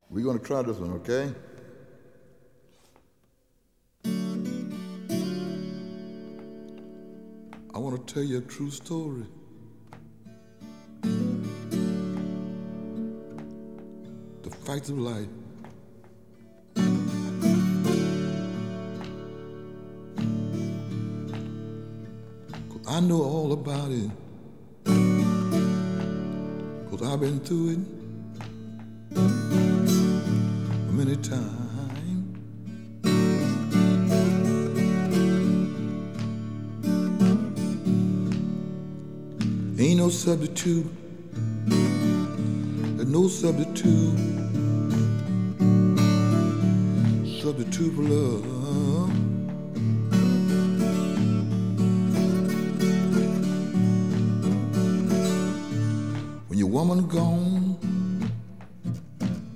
We're going to try this one, okay? I want to tell you a true story. The facts of life. 'Cause I know all about it. 'Cause I've been through it many times. Ain't no substitute. There's no substitute. Substitute for love. When your woman gone,